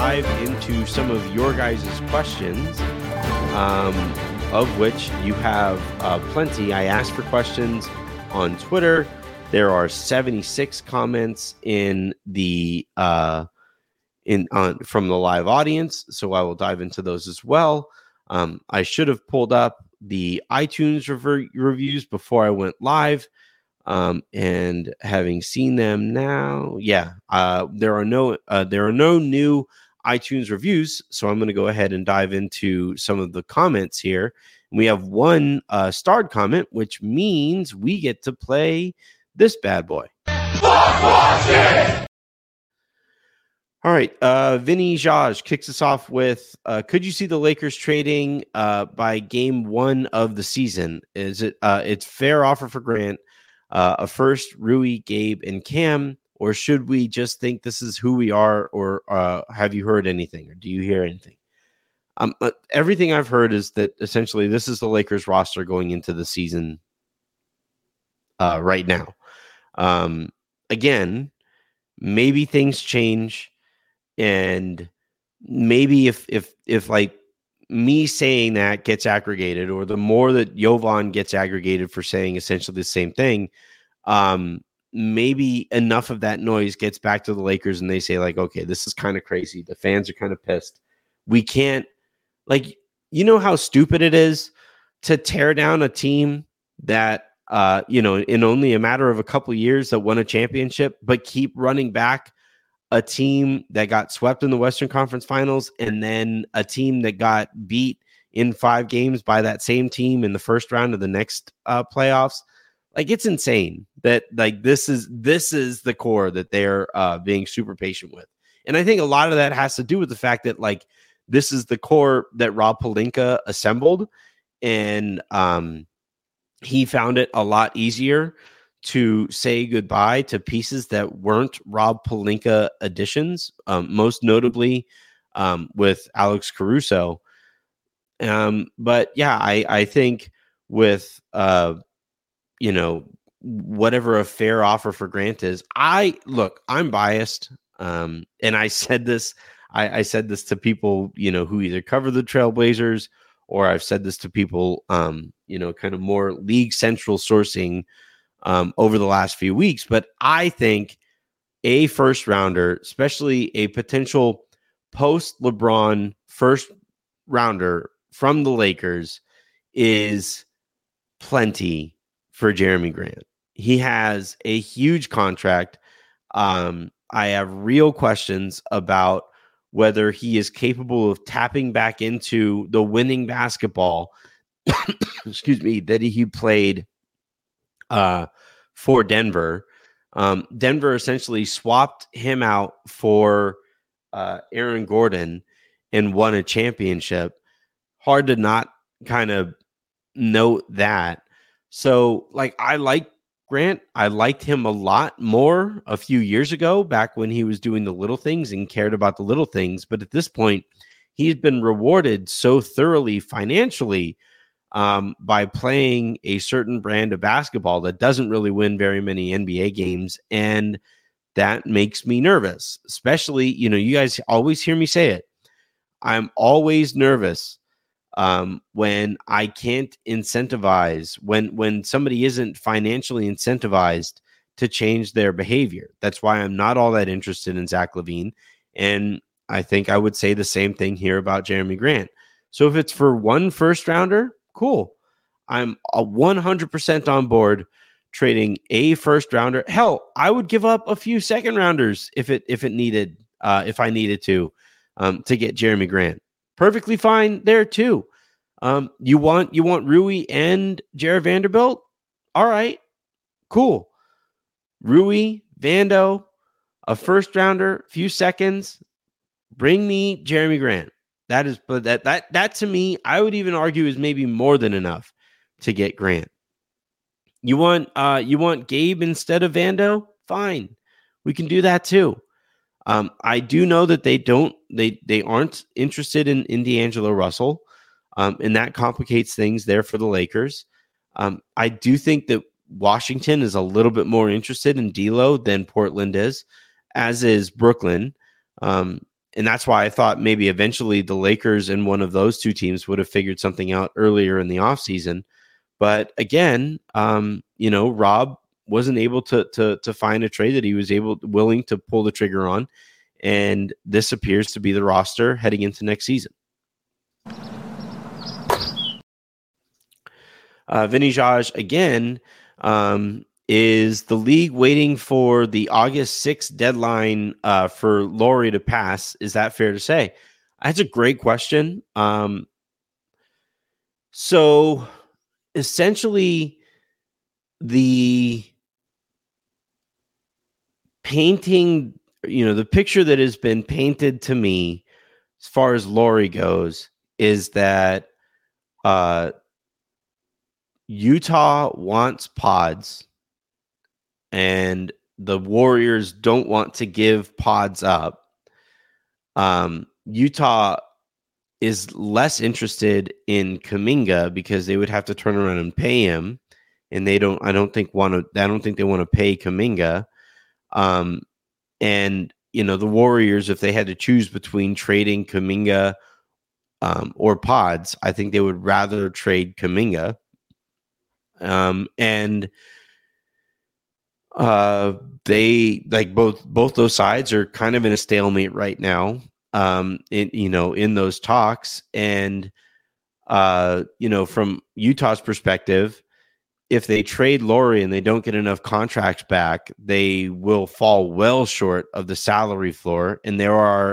dive into some of your guys' questions, of which you have plenty. I asked for questions on Twitter. There are 76 comments in the from the live audience, so I will dive into those as well. I should have pulled up the iTunes reviews before I went live, and having seen them now, there are no new iTunes reviews, so I'm going to go ahead and dive into some of the comments here. We have one starred comment, which means we get to play this bad boy. All right, Vinny Jaj kicks us off with, could you see the Lakers trading by game 1 of the season? Is it it's fair offer for Grant, a first, Rui, Gabe, and Cam, or should we just think this is who we are, or have you heard anything, or do you hear anything? Everything I've heard is that essentially this is the Lakers roster going into the season right now. Again, maybe things change, and maybe if like me saying that gets aggregated, or the more that Jovan gets aggregated for saying essentially the same thing, maybe enough of that noise gets back to the Lakers and they say like, okay, this is kind of crazy. The fans are kind of pissed. We can't, like, you know how stupid it is to tear down a team that, in only a matter of a couple of years that won a championship, but keep running back a team that got swept in the Western Conference Finals, and then a team that got beat in 5 games by that same team in the first round of the next playoffs. Like, it's insane that like this is the core that they're being super patient with. And I think a lot of that has to do with the fact that like this is the core that Rob Pelinka assembled, and he found it a lot easier to say goodbye to pieces that weren't Rob Pelinka additions, most notably with Alex Caruso. But yeah, I think with, whatever a fair offer for Grant is, I'm biased. And I said this, I said this to people, who either cover the Trailblazers, or I've said this to people, kind of more League Central sourcing over the last few weeks. But I think a first rounder, especially a potential post LeBron first rounder from the Lakers, is plenty for Jeremy Grant. He has a huge contract. I have real questions about whether he is capable of tapping back into the winning basketball, excuse me, that he played for Denver. Denver essentially swapped him out for Aaron Gordon and won a championship. Hard to not kind of note that. So, like, I like Grant. I liked him a lot more a few years ago, back when he was doing the little things and cared about the little things. But at this point, he's been rewarded so thoroughly financially by playing a certain brand of basketball that doesn't really win very many NBA games. And that makes me nervous, especially, you guys always hear me say it. I'm always nervous when I can't incentivize, when somebody isn't financially incentivized to change their behavior. That's why I'm not all that interested in Zach LaVine. And I think I would say the same thing here about Jeremy Grant. So if it's for one first rounder, cool. I'm 100% on board trading a first rounder. Hell, I would give up a few second rounders if I needed to get Jeremy Grant. Perfectly fine there too. You want Rui and Jared Vanderbilt? All right, cool. Rui, Vando, a first rounder, few seconds. Bring me Jeremy Grant. That is, but that to me, I would even argue is maybe more than enough to get Grant. You want Gabe instead of Vando? Fine, we can do that too. I do know that they aren't interested in D'Angelo Russell, and that complicates things there for the Lakers. I do think that Washington is a little bit more interested in D'Lo than Portland is, as is Brooklyn. And that's why I thought maybe eventually the Lakers and one of those two teams would have figured something out earlier in the offseason. But again, Rob wasn't able to find a trade that he was willing to pull the trigger on. And this appears to be the roster heading into next season. Vinny Jaj, again, is the league waiting for the August 6th deadline for Lauri to pass? Is that fair to say? That's a great question. So essentially, the painting, the picture that has been painted to me as far as Lauri goes is that Utah wants pods and the Warriors don't want to give pods up. Utah is less interested in Kuminga because they would have to turn around and pay him, and I don't think they want to pay Kuminga. And the Warriors, if they had to choose between trading Kuminga or pods, I think they would rather trade Kuminga. And they like both those sides are kind of in a stalemate right now. In those talks, and from Utah's perspective, if they trade Lauri and they don't get enough contracts back, they will fall well short of the salary floor. And there are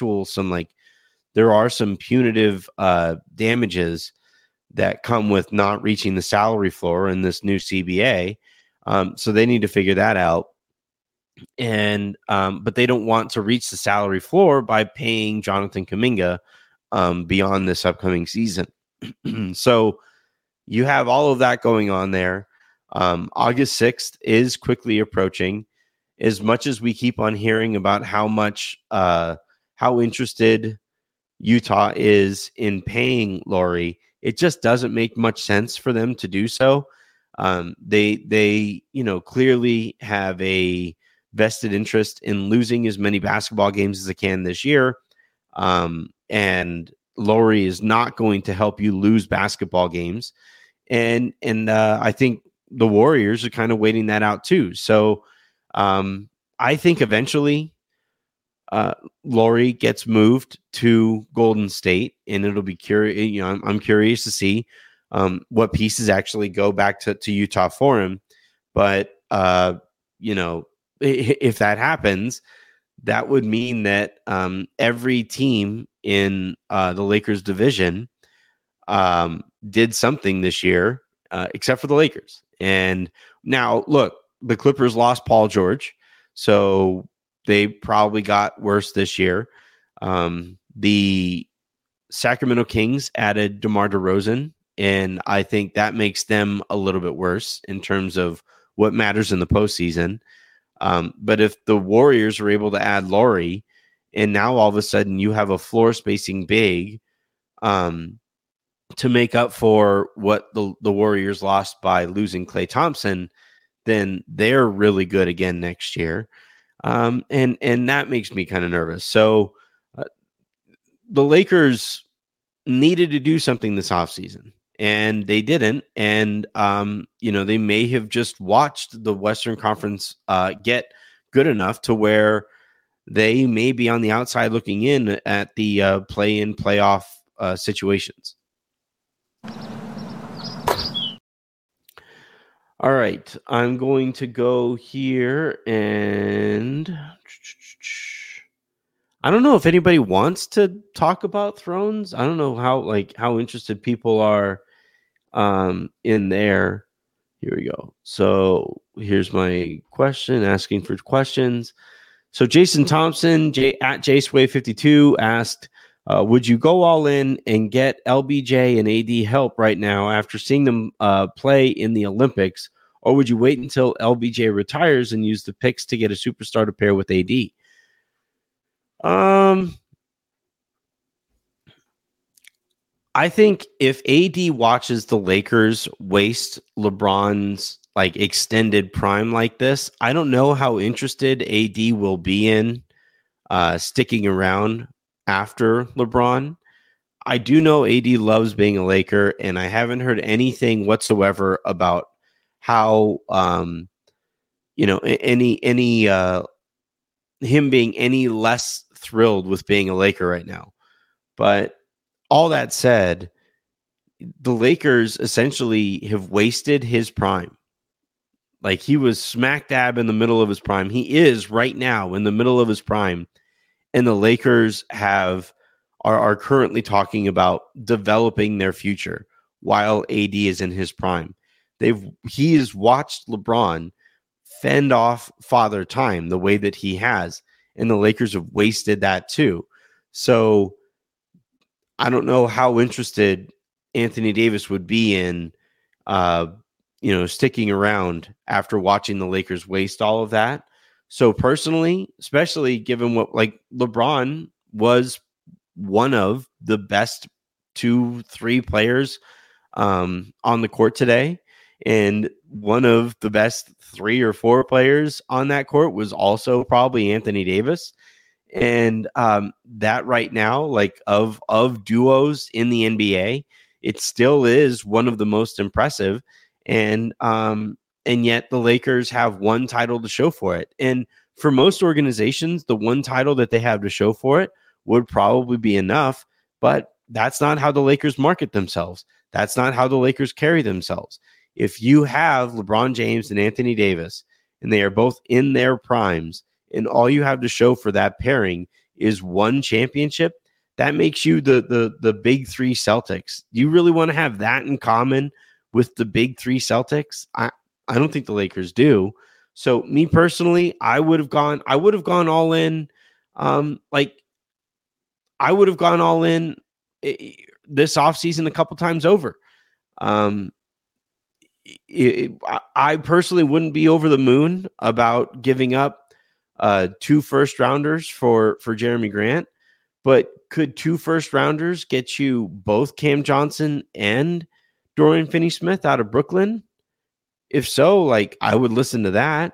some punitive damages that come with not reaching the salary floor in this new CBA. So they need to figure that out. And but they don't want to reach the salary floor by paying Jonathan Kuminga beyond this upcoming season. So you have all of that going on there. August 6th is quickly approaching. As much as we keep on hearing about how interested Utah is in paying Lauri, it just doesn't make much sense for them to do so. They clearly have a vested interest in losing as many basketball games as they can this year. And Lauri is not going to help you lose basketball games. And I think the Warriors are kind of waiting that out too. So I think eventually Lauri gets moved to Golden State, and it'll be curious. I'm curious to see what pieces actually go back to Utah for him. But if that happens, that would mean that every team in the Lakers division did something this year, except for the Lakers. And now, look, the Clippers lost Paul George, so they probably got worse this year. The Sacramento Kings added DeMar DeRozan, and I think that makes them a little bit worse in terms of what matters in the postseason. But if the Warriors are able to add Lauri, and now all of a sudden you have a floor spacing big to make up for what the Warriors lost by losing Klay Thompson, then they're really good again next year. And that makes me kind of nervous. So the Lakers needed to do something this offseason, and they didn't. And, they may have just watched the Western Conference get good enough to where they may be on the outside looking in at the play-in playoff situations. All right, I'm going to go here, and I don't know if anybody wants to talk about Thrones. I don't know how interested people are in there. Here we go. So here's my question, asking for questions. So Jason Thompson, at JSway52 asked, would you go all in and get LBJ and AD help right now after seeing them play in the Olympics? Or would you wait until LBJ retires and use the picks to get a superstar to pair with AD? I think if AD watches the Lakers waste LeBron's extended prime like this, I don't know how interested AD will be in sticking around after LeBron. I do know AD loves being a Laker, and I haven't heard anything whatsoever about how any him being any less thrilled with being a Laker right now. But all that said, the Lakers essentially have wasted his prime. Like, he was smack dab in the middle of his prime. He is right now in the middle of his prime. And the Lakers are currently talking about developing their future while AD is in his prime. He has watched LeBron fend off father time the way that he has, and the Lakers have wasted that too. So I don't know how interested Anthony Davis would be in sticking around after watching the Lakers waste all of that. So personally, especially given what, like, LeBron was one of the best 2-3 players on the court today, and one of the best 3 or 4 players on that court was also probably Anthony Davis. And that right now, like, of duos in the NBA, it still is one of the most impressive. And yet the Lakers have one title to show for it. And for most organizations, the one title that they have to show for it would probably be enough. But that's not how the Lakers market themselves. That's not how the Lakers carry themselves. If you have LeBron James and Anthony Davis, and they are both in their primes, and all you have to show for that pairing is one championship, that makes you the big 3 Celtics. Do you really want to have that in common with the big 3 Celtics? I don't think the Lakers do. So me personally, I would have gone all in. I would have gone all in this offseason a couple times over. I personally wouldn't be over the moon about giving up 2 first-rounders for Jeremy Grant, but could 2 first-rounders get you both Cam Johnson and Dorian Finney-Smith out of Brooklyn? If so, like, I would listen to that.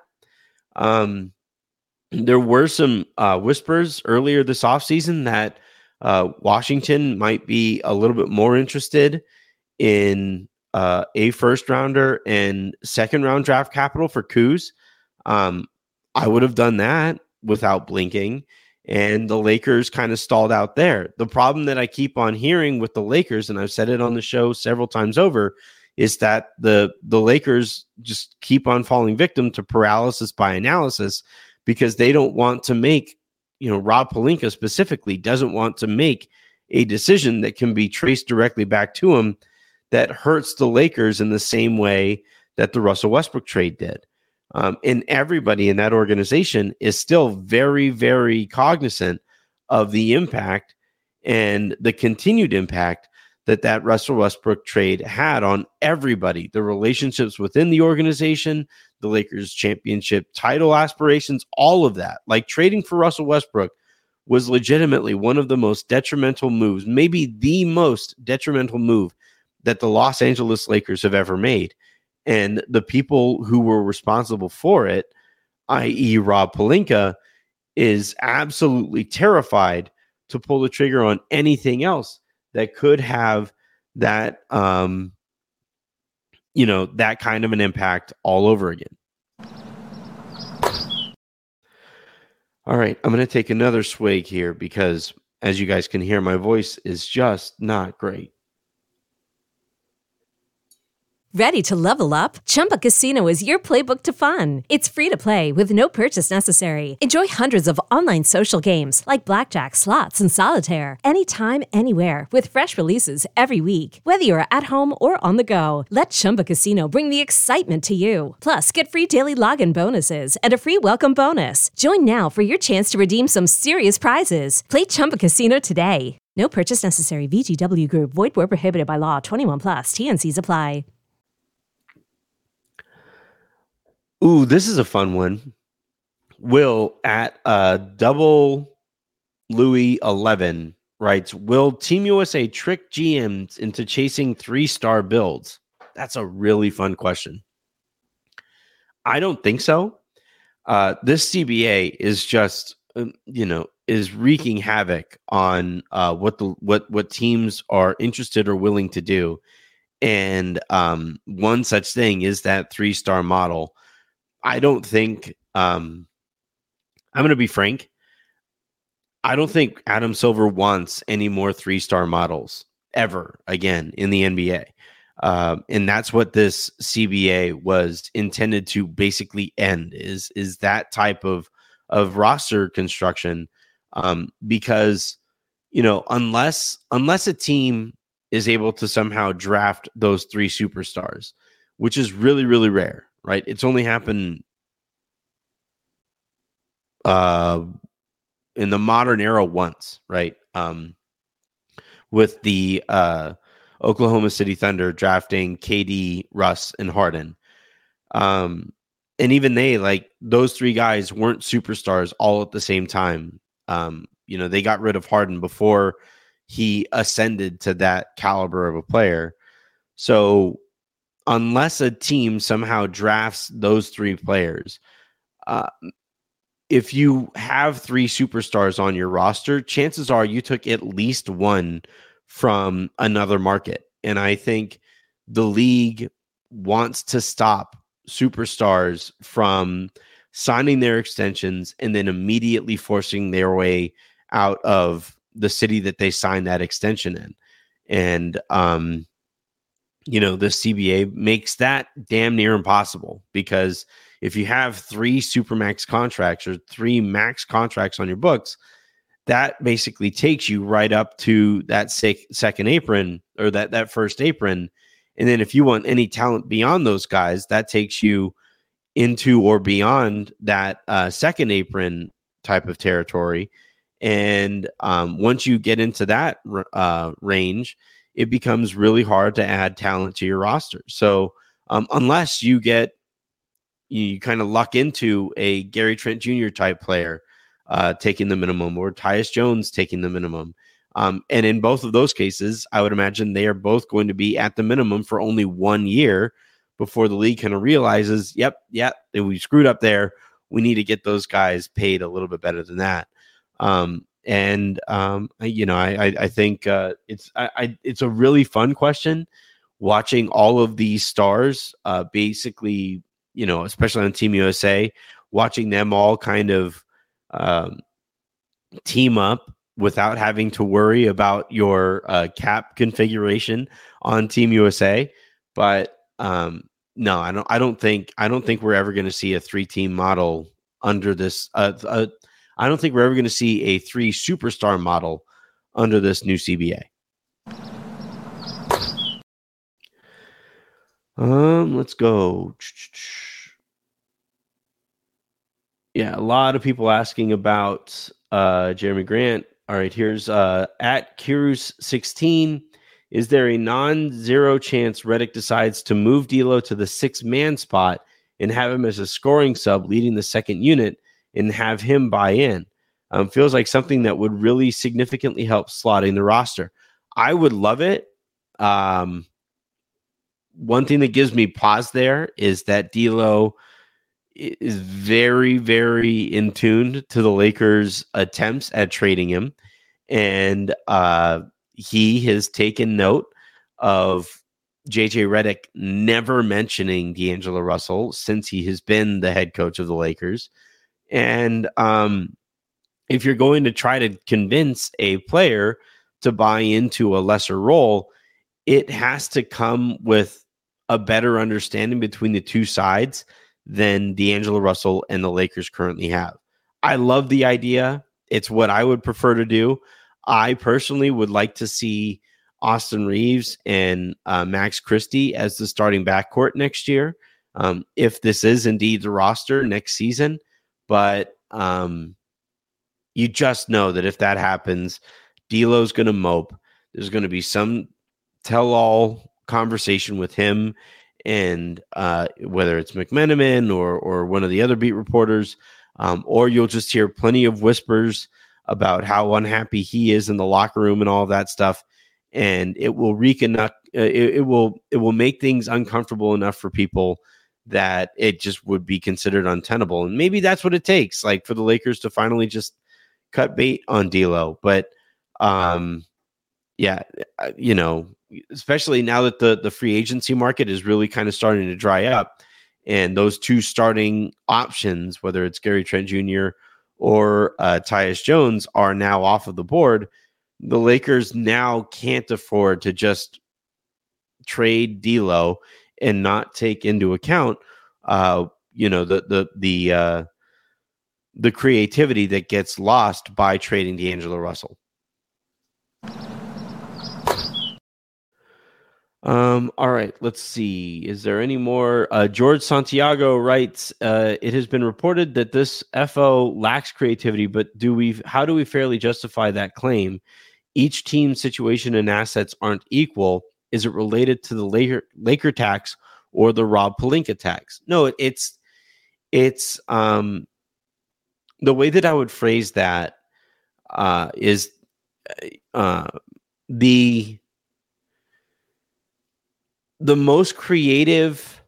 There were some whispers earlier this offseason that Washington might be a little bit more interested in a first-rounder and second-round draft capital for Kuz. I would have done that without blinking, and the Lakers kind of stalled out there. The problem that I keep on hearing with the Lakers, and I've said it on the show several times over, is that the Lakers just keep on falling victim to paralysis by analysis, because they don't want to make, Rob Pelinka specifically doesn't want to make a decision that can be traced directly back to him that hurts the Lakers in the same way that the Russell Westbrook trade did. And everybody in that organization is still very, very cognizant of the impact and the continued impact that Russell Westbrook trade had on everybody, the relationships within the organization, the Lakers championship title aspirations, all of that. Like, trading for Russell Westbrook was legitimately one of the most detrimental moves, maybe the most detrimental move that the Los Angeles Lakers have ever made. And the people who were responsible for it, i.e. Rob Pelinka, is absolutely terrified to pull the trigger on anything else that could have that, that kind of an impact all over again. All right, I'm going to take another swig here because, as you guys can hear, my voice is just not great. Ready to level up? Chumba Casino is your playbook to fun. It's free to play with no purchase necessary. Enjoy hundreds of online social games like blackjack, slots, and solitaire anytime, anywhere with fresh releases every week. Whether you're at home or on the go, let Chumba Casino bring the excitement to you. Plus, get free daily login bonuses and a free welcome bonus. Join now for your chance to redeem some serious prizes. Play Chumba Casino today. No purchase necessary. VGW Group. Void where prohibited by law. 21+. TNCs apply. Ooh, this is a fun one. Will at double Louis 11 writes, will Team USA trick GMs into chasing 3-star builds? That's a really fun question. I don't think so. This CBA is just, is wreaking havoc on what teams are interested or willing to do. And one such thing is that 3-star model. I don't think I'm going to be frank. I don't think Adam Silver wants any more 3-star models ever again in the NBA. And that's what this CBA was intended to basically end is that type of roster construction. Because, unless a team is able to somehow draft those 3 superstars, which is really, really rare, right? It's only happened in the modern era once, right? With the Oklahoma City Thunder drafting KD, Russ, and Harden. And even those 3 guys weren't superstars all at the same time. They got rid of Harden before he ascended to that caliber of a player. So unless a team somehow drafts those 3 players, if you have 3 superstars on your roster, chances are you took at least one from another market. And I think the league wants to stop superstars from signing their extensions and then immediately forcing their way out of the city that they signed that extension in. And, the CBA makes that damn near impossible, because if you have 3 supermax contracts or 3 max contracts on your books, that basically takes you right up to that second apron, or that first apron. And then if you want any talent beyond those guys, that takes you into or beyond that second apron type of territory. And once you get into that range, it becomes really hard to add talent to your roster. So unless you kind of luck into a Gary Trent Jr. type player taking the minimum, or Tyus Jones taking the minimum. And in both of those cases, I would imagine they are both going to be at the minimum for only 1 year before the league kind of realizes, yep, we screwed up there. We need to get those guys paid a little bit better than that. I think it's a really fun question, watching all of these stars, basically, especially on Team USA, watching them all kind of team up without having to worry about your cap configuration on Team USA. But no, I don't think we're ever going to see a 3-team model under this. I don't think we're ever going to see a 3 superstar model under this new CBA. Let's go. Yeah, a lot of people asking about Jeremy Grant. All right, here's at Kirus16. Is there a non-zero chance Redick decides to move D'Lo to the 6-man spot and have him as a scoring sub leading the second unit and have him buy in? Feels like something that would really significantly help slotting the roster. I would love it. One thing that gives me pause there is that D'Lo is very, very in tune to the Lakers' attempts at trading him. And he has taken note of JJ Redick never mentioning D'Angelo Russell since he has been the head coach of the Lakers. And if you're going to try to convince a player to buy into a lesser role, it has to come with a better understanding between the two sides than D'Angelo Russell and the Lakers currently have. I love the idea. It's what I would prefer to do. I personally would like to see Austin Reeves and Max Christie as the starting backcourt next year, if this is indeed the roster next season. But you just know that if that happens, D'Lo's going to mope. There's going to be some tell-all conversation with him and whether it's McMenamin or one of the other beat reporters, or you'll just hear plenty of whispers about how unhappy he is in the locker room and all of that stuff. And it will it will make things uncomfortable enough for people that it just would be considered untenable. And maybe that's what it takes, like for the Lakers to finally just cut bait on D'Lo. But yeah, especially now that the free agency market is really kind of starting to dry up, and those two starting options, whether it's Gary Trent Jr. or Tyus Jones, are now off of the board. The Lakers now can't afford to just trade D'Lo and not take into account, the creativity that gets lost by trading D'Angelo Russell. All right, let's see. Is there any more? George Santiago writes, it has been reported that this FO lacks creativity, but how do we fairly justify that claim? Each team's situation and assets aren't equal. Is it related to the Laker tax or the Rob Pelinka tax? No, it's the way that I would phrase that is the most creative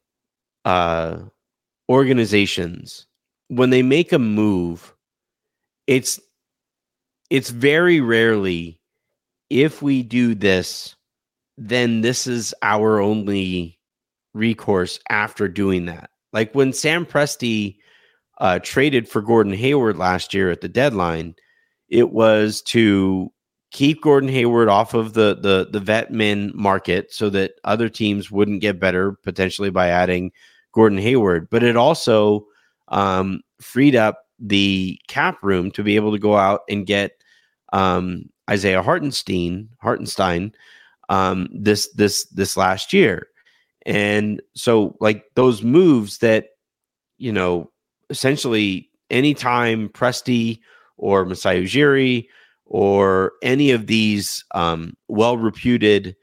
organizations, when they make a move, it's very rarely, if we do this, then this is our only recourse after doing that. Like when Sam Presti traded for Gordon Hayward last year at the deadline, it was to keep Gordon Hayward off of the vet min market so that other teams wouldn't get better potentially by adding Gordon Hayward. But it also freed up the cap room to be able to go out and get Isaiah Hartenstein this last year. And so like those moves that, essentially anytime Presti or Masai Ujiri or any of these well-reputed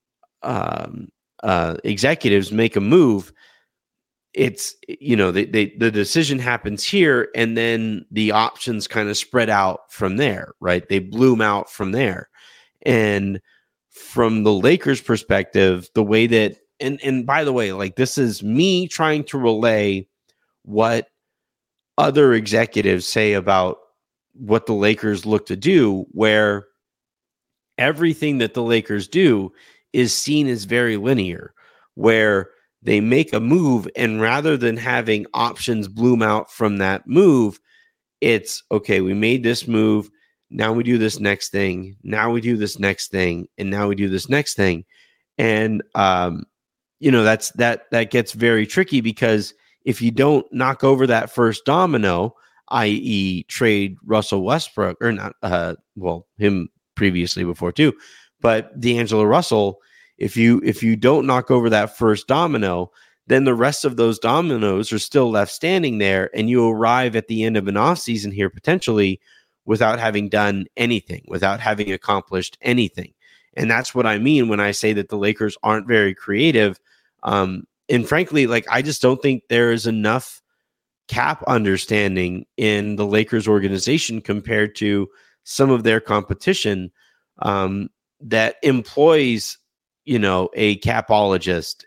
executives make a move, it's, the decision happens here, and then the options kind of spread out from there, right? They bloom out from there. And from the Lakers' perspective, the way that, and by the way, like this is me trying to relay what other executives say about what the Lakers look to do, where everything that the Lakers do is seen as very linear, where they make a move, and rather than having options bloom out from that move, it's okay, we made this move, now we do this next thing, now we do this next thing, and now we do this next thing. And that gets very tricky, because if you don't knock over that first domino, i.e. trade Russell Westbrook, or not, him previously before too, but D'Angelo Russell, if you don't knock over that first domino, then the rest of those dominoes are still left standing there, and you arrive at the end of an offseason here potentially without having done anything, without having accomplished anything. And that's what I mean when I say that the Lakers aren't very creative. And frankly, like, I just don't think there is enough cap understanding in the Lakers organization compared to some of their competition that employs, a capologist,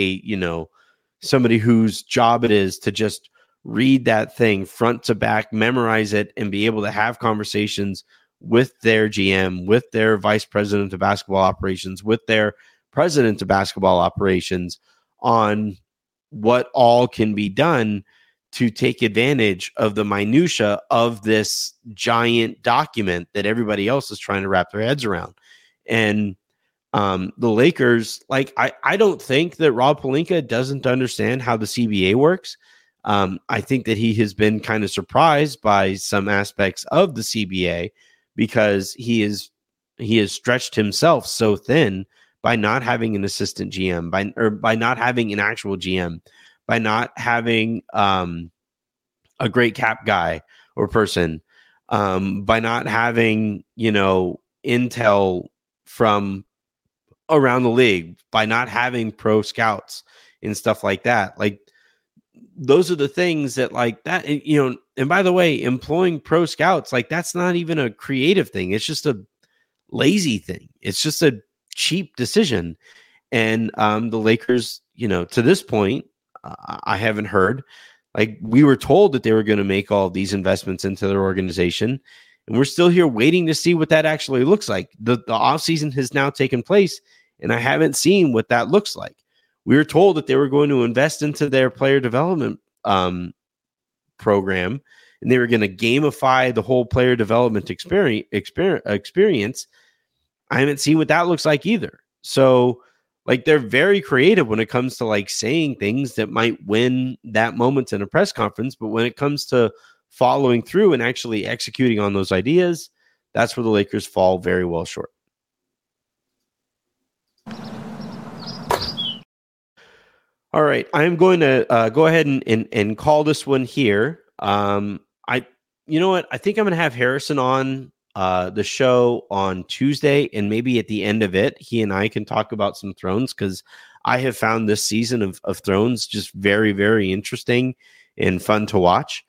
somebody whose job it is to just read that thing front to back, memorize it, and be able to have conversations with their GM, with their vice president of basketball operations, with their president of basketball operations on what all can be done to take advantage of the minutia of this giant document that everybody else is trying to wrap their heads around. And the Lakers, like, I don't think that Rob Pelinka doesn't understand how the CBA works. I think that he has been kind of surprised by some aspects of the CBA, because he has stretched himself so thin by not having an assistant GM, by not having an actual GM, by not having a great cap guy or person, by not having, intel from around the league, by not having pro scouts and stuff like that. Like, those are the things that, like, that, and by the way, employing pro scouts, like, that's not even a creative thing. It's just a lazy thing. It's just a cheap decision. And the Lakers, to this point, I haven't heard, like, we were told that they were going to make all these investments into their organization, And we're still here waiting to see what that actually looks like. The offseason has now taken place, and I haven't seen what that looks like. We were told that they were going to invest into their player development program, and they were going to gamify the whole player development experience. I haven't seen what that looks like either. So, like, they're very creative when it comes to like saying things that might win that moment in a press conference, but when it comes to following through and actually executing on those ideas, that's where the Lakers fall very well short. All right, I'm going to go ahead and call this one here. You know what? I think I'm going to have Harrison on the show on Tuesday, and maybe at the end of it, he and I can talk about some Thrones, because I have found this season of Thrones just very, very interesting and fun to watch.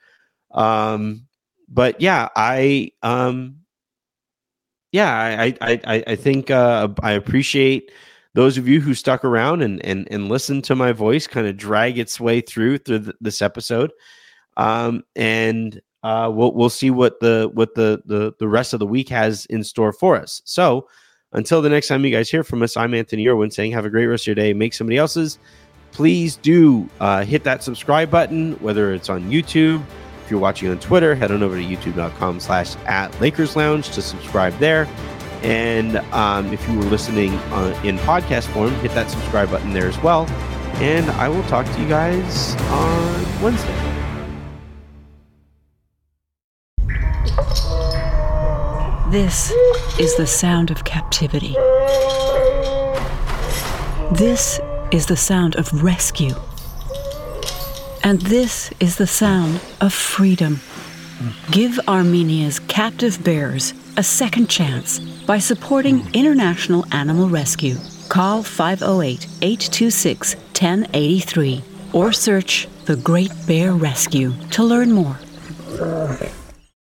But yeah, I think I appreciate those of you who stuck around and listened to my voice kind of drag its way through this episode. And we'll see what the rest of the week has in store for us. So until the next time you guys hear from us, I'm Anthony Irwin saying have a great rest of your day. Make somebody else's. Please do hit that subscribe button, whether it's on YouTube. If you're watching on Twitter, head on over to youtube.com/@LakersLounge to subscribe there. And if you were listening in podcast form, hit that subscribe button there as well. And I will talk to you guys on Wednesday. This is the sound of captivity. This is the sound of rescue. And this is the sound of freedom. Give Armenia's captive bears a second chance by supporting International Animal Rescue. Call 508-826-1083 or search The Great Bear Rescue to learn more.